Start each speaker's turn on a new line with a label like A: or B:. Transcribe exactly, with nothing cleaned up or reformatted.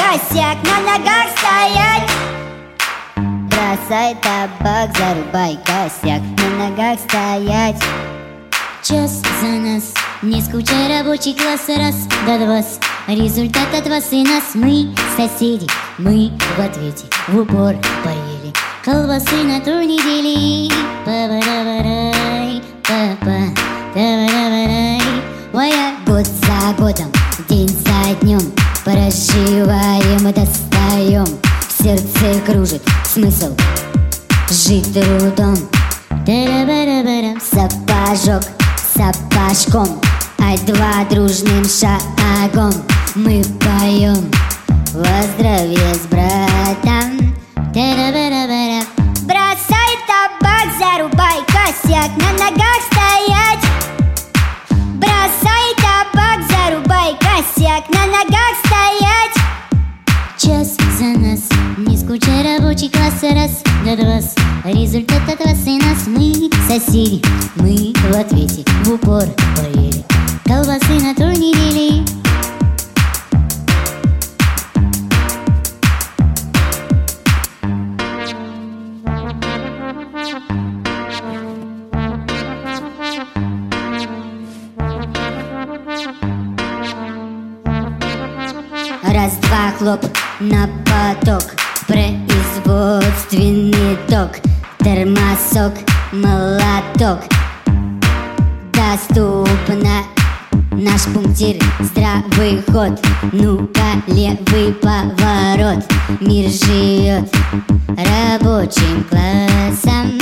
A: косяк, на ногах стоять. Бросай табак, зарубай косяк, на ногах стоять.
B: Час за нас, не скучай, рабочий класс, раз до два. Результат от вас и нас. Мы соседи, мы в ответе, в упор поели колбасы на той неделе. Па-ба-да-ба-рай, па-па, да-ба-да-ба-рай. Ой, год за годом, день за днем проживаем и достаем. В сердце кружит смысл жить трудом. Да-да-ба-да-ба-да. Сапожок сапожком, ай два дружным шагом мы поем во здравие с братом. Да-да-ба-да-ба-да.
A: Бросай табак, зарубай косяк, на ногах стоять. Бросай табак, зарубай косяк, на ногах стоять.
B: Час за нас, не скучай, рабочий класс, раз до два. Результат от вас и нас. Мы соседи, мы в ответе, в упор поели колбасы на той неделе.
A: Раз-два, хлоп, на поток, производственный ток, термосок, молоток. Доступно наш пунктир, здравый ход. Ну-ка, левый поворот. Мир живет рабочим классом.